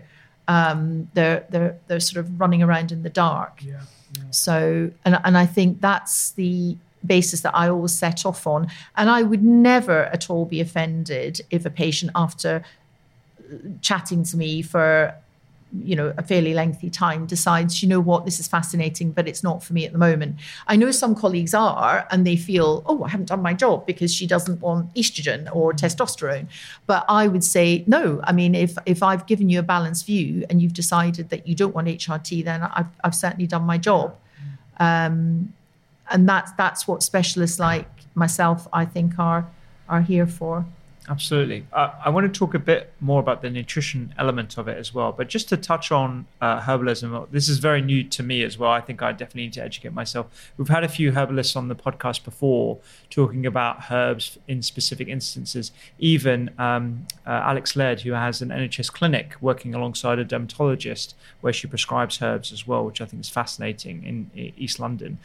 they're sort of running around in the dark. Yeah. So, and I think that's the basis that I always set off on. And I would never at all be offended if a patient, after chatting to me for a fairly lengthy time, decides, this is fascinating, but it's not for me at the moment. I know some colleagues are, and they feel, I haven't done my job because she doesn't want estrogen or testosterone. But I would say, no. I mean, if I've given you a balanced view and you've decided that you don't want HRT, then I've certainly done my job. And that's what specialists like myself, I think, are here for. Absolutely. I want to talk a bit more about the nutrition element of it as well. But just to touch on herbalism, this is very new to me as well. I think I definitely need to educate myself. We've had a few herbalists on the podcast before talking about herbs in specific instances. Even Alex Laird, who has an NHS clinic working alongside a dermatologist where she prescribes herbs as well, which I think is fascinating in East London.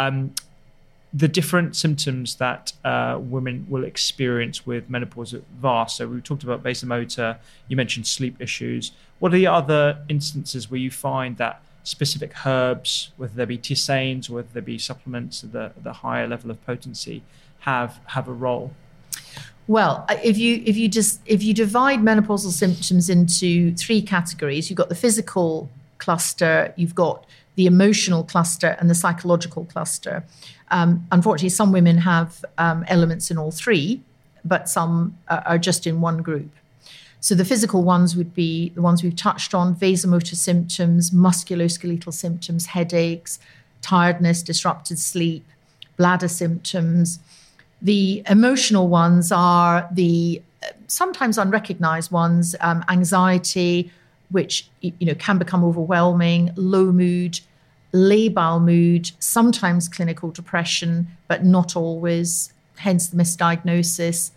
The different symptoms that women will experience with menopause are vast. So we talked about vasomotor, you mentioned sleep issues. What are the other instances where you find that specific herbs, whether they be tisanes, whether they be supplements at the higher level of potency, have a role? Well, if you divide menopausal symptoms into three categories, you've got the physical cluster, you've got the emotional cluster, and the psychological cluster. Unfortunately, some women have elements in all three, but some are just in one group. So the physical ones would be the ones we've touched on: vasomotor symptoms, musculoskeletal symptoms, headaches, tiredness, disrupted sleep, bladder symptoms. The emotional ones are the sometimes unrecognized ones: anxiety, which can become overwhelming, low mood, labile mood, sometimes clinical depression, but not always, hence the misdiagnosis.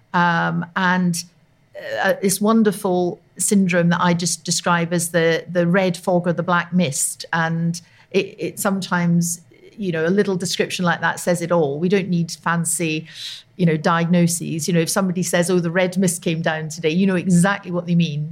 And this wonderful syndrome that I just describe as the red fog or the black mist. And it sometimes, a little description like that says it all. We don't need fancy, diagnoses. If somebody says, the red mist came down today, you know exactly what they mean.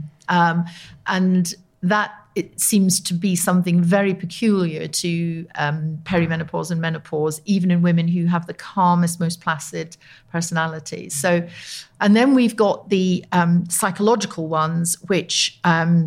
And that it seems to be something very peculiar to perimenopause and menopause, even in women who have the calmest, most placid personalities. So, and then we've got the psychological ones, which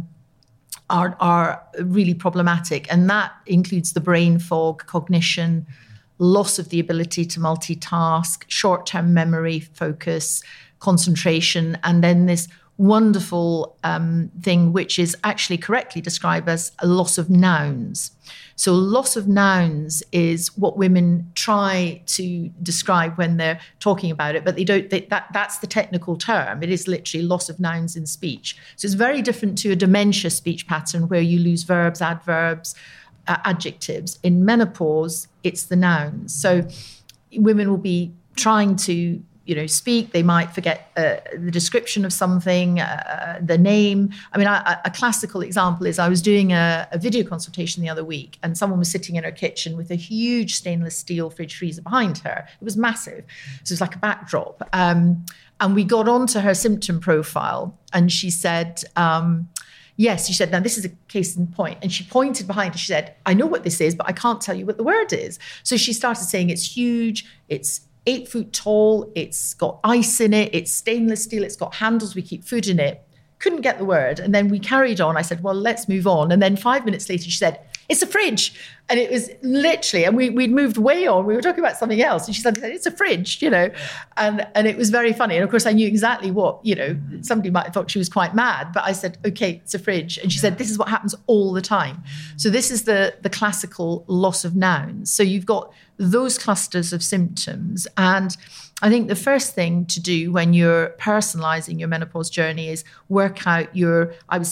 are really problematic. And that includes the brain fog, cognition, loss of the ability to multitask, short-term memory, focus, concentration, and then this wonderful thing, which is actually correctly described as a loss of nouns. So loss of nouns is what women try to describe when they're talking about it, but they don't. That's the technical term. It is literally loss of nouns in speech. So it's very different to a dementia speech pattern where you lose verbs, adverbs, adjectives. In menopause, it's the nouns. So women will be trying to speak. They might forget the description of something, the name. I mean, a classical example is I was doing a video consultation the other week, and someone was sitting in her kitchen with a huge stainless steel fridge freezer behind her. It was massive. So it was like a backdrop. And we got onto her symptom profile, and she said, yes, she said, now this is a case in point. And she pointed behind her. She said, I know what this is, but I can't tell you what the word is. So she started saying it's huge, it's 8 feet tall, it's got ice in it, it's stainless steel, it's got handles, we keep food in it. Couldn't get the word. And then we carried on. I said, well, let's move on. And then 5 minutes later, she said, it's a fridge. And it was literally, and we'd moved way on. We were talking about something else. And she said, it's a fridge, And it was very funny. And of course, I knew exactly what, somebody might have thought she was quite mad. But I said, okay, it's a fridge. And she said, this is what happens all the time. So this is the classical loss of nouns. So you've got those clusters of symptoms. And I think the first thing to do when you're personalizing your menopause journey is work out your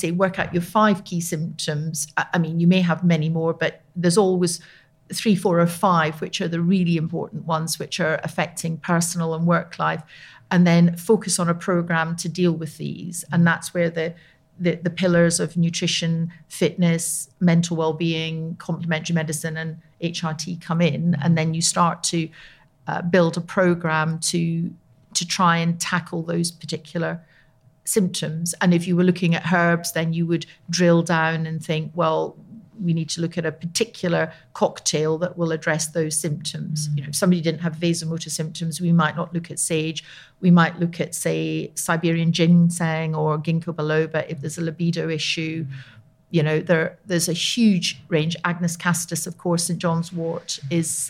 5 key symptoms. I mean, you may have many more, but there's always 3, 4, or 5, which are the really important ones, which are affecting personal and work life, and then focus on a program to deal with these. And that's where the pillars of nutrition, fitness, mental well-being, complementary medicine, and HRT come in. And then you start to build a program to try and tackle those particular symptoms. And if you were looking at herbs, then you would drill down and think, well, we need to look at a particular cocktail that will address those symptoms. You know, if somebody didn't have vasomotor symptoms, we might not look at sage. We might look at, say, Siberian ginseng or ginkgo biloba if there's a libido issue. You know, there's a huge range. Agnus castus, of course, St. John's wort is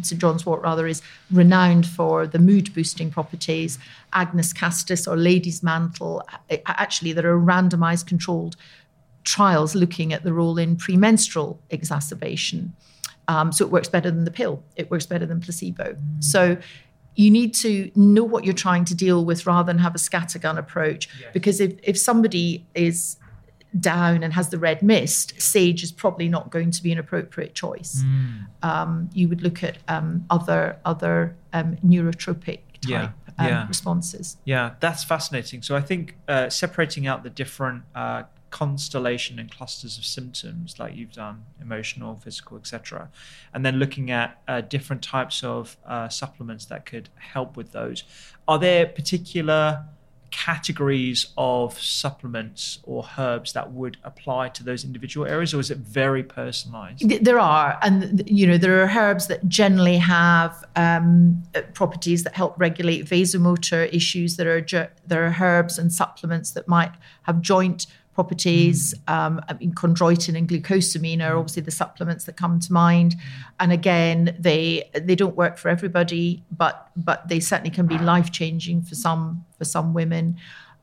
renowned for the mood boosting properties. Agnus castus or lady's mantle, actually, there are randomized controlled trials looking at the role in premenstrual exacerbation. So it works better than the pill. It works better than placebo. So you need to know what you're trying to deal with rather than have a scattergun approach. Yes. Because if somebody is down and has the red mist, sage is probably not going to be an appropriate choice. You would look at other neurotropic type responses. Yeah, that's fascinating. So I think separating out the different constellation and clusters of symptoms like you've done, emotional, physical, etc., and then looking at different types of supplements that could help with those. Are there particular categories of supplements or herbs that would apply to those individual areas, or is it very personalized? There are, and you know, there are herbs that generally have properties that help regulate vasomotor issues. There are herbs and supplements that might have joint properties. Chondroitin and glucosamine are obviously the supplements that come to mind. And again, they don't work for everybody, but they certainly can be life-changing for some women.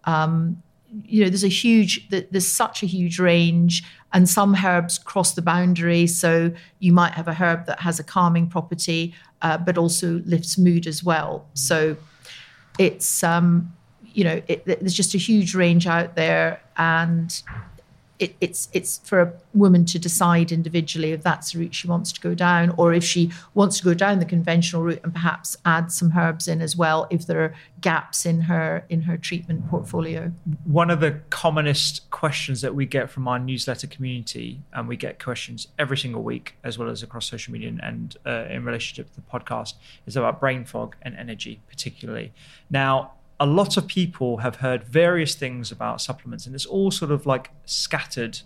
You know, there's such a huge range, and some herbs cross the boundary. So you might have a herb that has a calming property, but also lifts mood as well. So it's there's just a huge range out there, and it's for a woman to decide individually if that's the route she wants to go down, or if she wants to go down the conventional route and perhaps add some herbs in as well if there are gaps in her treatment portfolio. One of the commonest questions that we get from our newsletter community, and we get questions every single week as well as across social media and in relationship to the podcast, is about brain fog and energy particularly. Now, a lot of people have heard various things about supplements, and it's all sort of like scattered,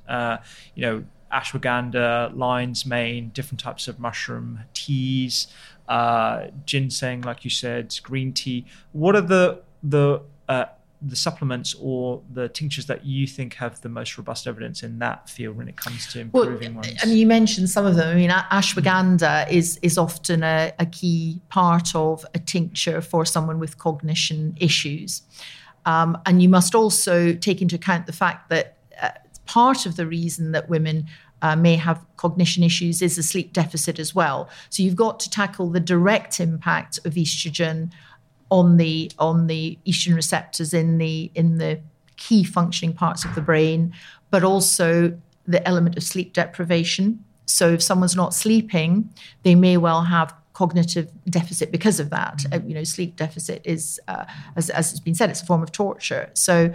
ashwagandha, lion's mane, different types of mushroom teas, ginseng, like you said, green tea. What are the supplements or the tinctures that you think have the most robust evidence in that field when it comes to improving ones? I mean, you mentioned some of them. I mean, ashwagandha is often a key part of a tincture for someone with cognition issues. And you must also take into account the fact that part of the reason that women may have cognition issues is a sleep deficit as well. So you've got to tackle the direct impact of estrogen on the estrogen receptors in the key functioning parts of the brain, but also the element of sleep deprivation. So if someone's not sleeping, they may well have cognitive deficit because of that. Sleep deficit is, as has been said, it's a form of torture. So,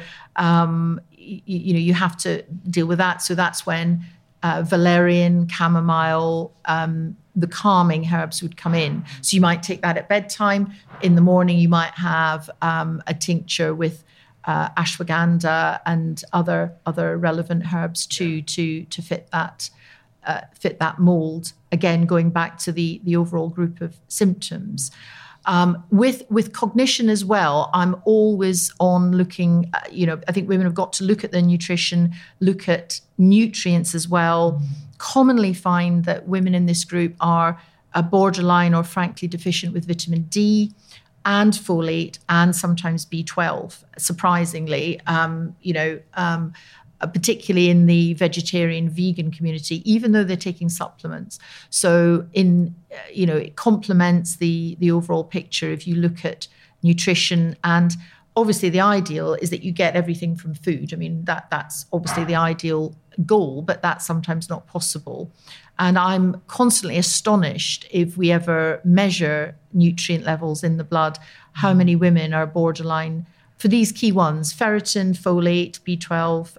you have to deal with that. So that's when valerian, chamomile, the calming herbs would come in. So you might take that at bedtime. In the morning, you might have a tincture with ashwagandha and other relevant herbs to fit that mold. Again, going back to the overall group of symptoms. With cognition as well, I'm always on looking, I think women have got to look at their nutrition, look at nutrients as well. Commonly find that women in this group are borderline or frankly deficient with vitamin D and folate and sometimes B12, surprisingly. particularly in the vegetarian, vegan community, even though they're taking supplements. So it complements the overall picture if you look at nutrition. And obviously the ideal is that you get everything from food. I mean, that's obviously the ideal goal, but that's sometimes not possible. And I'm constantly astonished if we ever measure nutrient levels in the blood, how many women are borderline for these key ones: ferritin, folate, B12,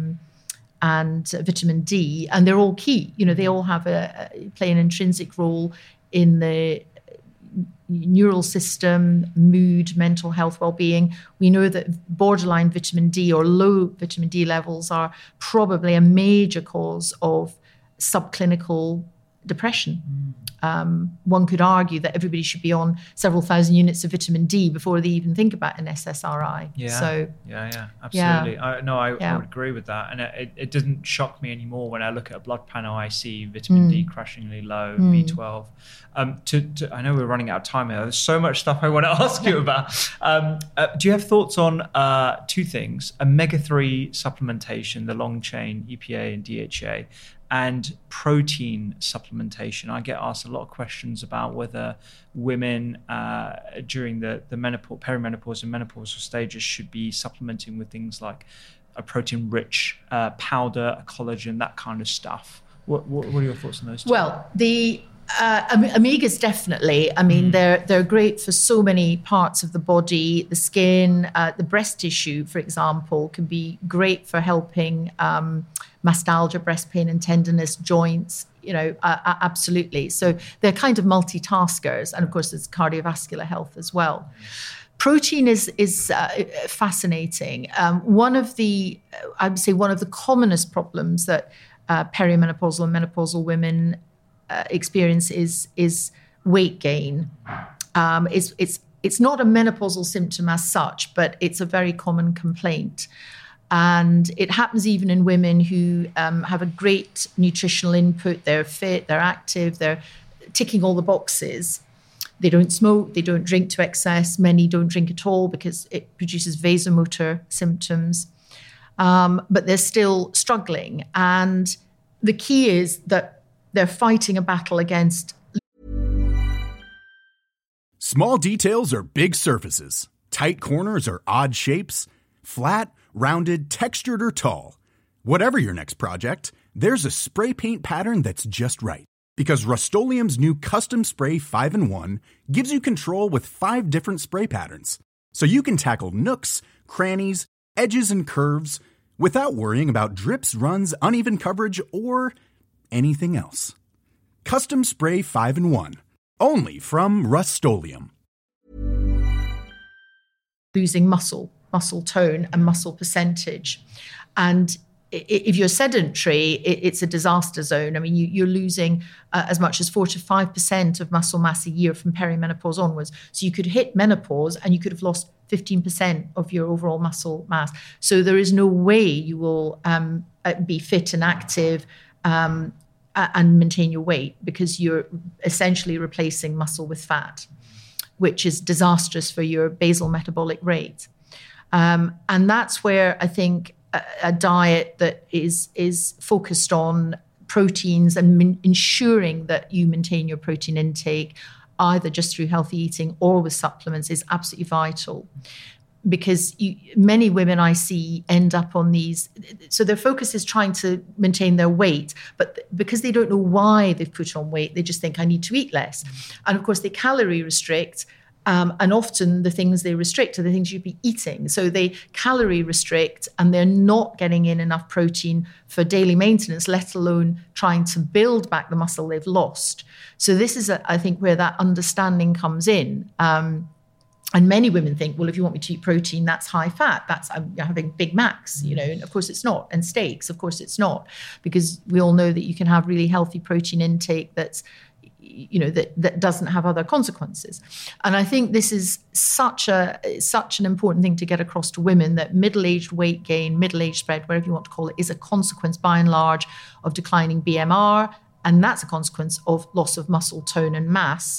and vitamin D. And they're all key. They all have play an intrinsic role in the neural system, mood, mental health, well-being. We know that borderline vitamin D or low vitamin D levels are probably a major cause of subclinical depression. One could argue that everybody should be on several thousand units of vitamin D before they even think about an SSRI. Yeah, absolutely. I would agree with that. And it doesn't shock me anymore when I look at a blood panel. I see vitamin D crushingly low, B12. I know we're running out of time here. There's so much stuff I want to ask you about. Do you have thoughts on two things: omega-3 supplementation, the long chain EPA and DHA, and protein supplementation? I get asked a lot of questions about whether women during the perimenopause and menopausal stages should be supplementing with things like a protein-rich powder, a collagen, that kind of stuff. What are your thoughts on those two? Well, the omegas definitely. I mean, they're great for so many parts of the body. The skin, the breast tissue, for example, can be great for helping mastalgia, breast pain and tenderness, joints, absolutely. So they're kind of multitaskers. And of course, there's cardiovascular health as well. Protein is fascinating. One of the commonest problems that perimenopausal and menopausal women experience is weight gain. It's not a menopausal symptom as such, but it's a very common complaint. And it happens even in women who have a great nutritional input. They're fit, they're active, they're ticking all the boxes. They don't smoke, they don't drink to excess. Many don't drink at all because it produces vasomotor symptoms. But they're still struggling. And the key is that they're fighting a battle against. Small details are big surfaces. Tight corners are odd shapes. Flat, rounded, textured, or tall. Whatever your next project, there's a spray paint pattern that's just right. Because Rust-Oleum's new Custom Spray 5-in-1 gives you control with 5 different spray patterns. So you can tackle nooks, crannies, edges, and curves without worrying about drips, runs, uneven coverage, or anything else. Custom Spray 5-in-1. Only from Rust-Oleum. Losing muscle tone and muscle percentage. And if you're sedentary, it's a disaster zone. I mean, you're losing as much as 4 to 5% of muscle mass a year from perimenopause onwards. So you could hit menopause and you could have lost 15% of your overall muscle mass. So there is no way you will be fit and active and maintain your weight, because you're essentially replacing muscle with fat, which is disastrous for your basal metabolic rate. And that's where I think a diet that is focused on proteins and ensuring that you maintain your protein intake, either just through healthy eating or with supplements, is absolutely vital. Because many women I see end up on these, so their focus is trying to maintain their weight, but because they don't know why they've put on weight, they just think, I need to eat less. And of course, they calorie restrict, and often the things they restrict are the things you'd be eating. So they calorie restrict and they're not getting in enough protein for daily maintenance, let alone trying to build back the muscle they've lost. So this is, I think, where that understanding comes in. And many women think, well, if you want me to eat protein, that's high fat. That's I'm having Big Macs, And of course it's not. And steaks, of course it's not. Because we all know that you can have really healthy protein intake that's, that doesn't have other consequences. And I think this is such an important thing to get across to women, that middle-aged weight gain, middle-aged spread, whatever you want to call it, is a consequence by and large of declining BMR. And that's a consequence of loss of muscle tone and mass.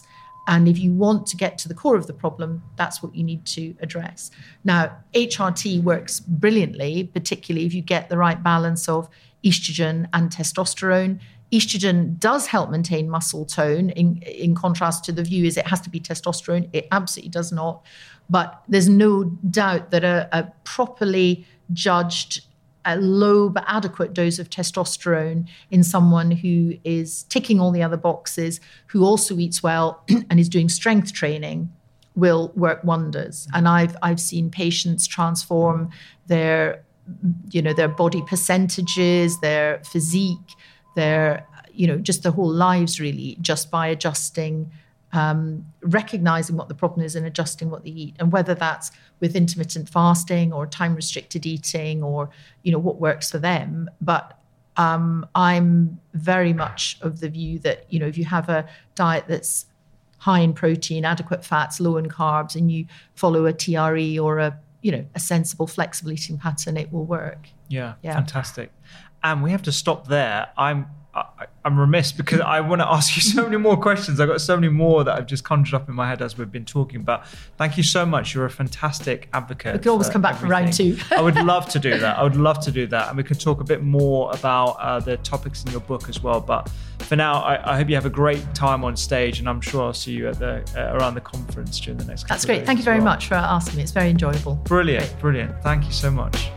And if you want to get to the core of the problem, that's what you need to address. Now, HRT works brilliantly, particularly if you get the right balance of estrogen and testosterone. Estrogen does help maintain muscle tone, in contrast to the view is it has to be testosterone. It absolutely does not. But there's no doubt that a properly judged, a low but adequate dose of testosterone in someone who is ticking all the other boxes, who also eats well and is doing strength training will work wonders. And I've seen patients transform their body percentages, their physique, their, just their whole lives really, just by adjusting, recognizing what the problem is and adjusting what they eat, and whether that's with intermittent fasting or time-restricted eating or, what works for them. But I'm very much of the view that, if you have a diet that's high in protein, adequate fats, low in carbs, and you follow a TRE or a sensible, flexible eating pattern, it will work. Yeah. Fantastic. And we have to stop there. I'm remiss because I want to ask you so many more questions. I've got so many more that I've just conjured up in my head as we've been talking about. Thank you so much. You're a fantastic advocate. We can always come back for round 2. I would love to do that. And we can talk a bit more about the topics in your book as well. But for now, I hope you have a great time on stage, and I'm sure I'll see you at around the conference during the next couple of days. That's great. Thank you very much for asking me. It's very enjoyable. Brilliant. Thank you so much.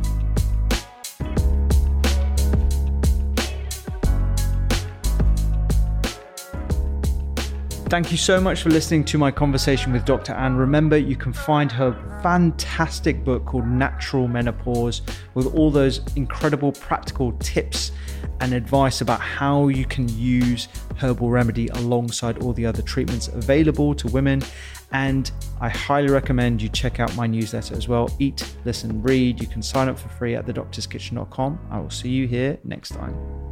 Thank you so much for listening to my conversation with Dr. Anne. Remember, you can find her fantastic book called Natural Menopause with all those incredible practical tips and advice about how you can use herbal remedy alongside all the other treatments available to women. And I highly recommend you check out my newsletter as well. Eat, Listen, Read. You can sign up for free at thedoctorskitchen.com. I will see you here next time.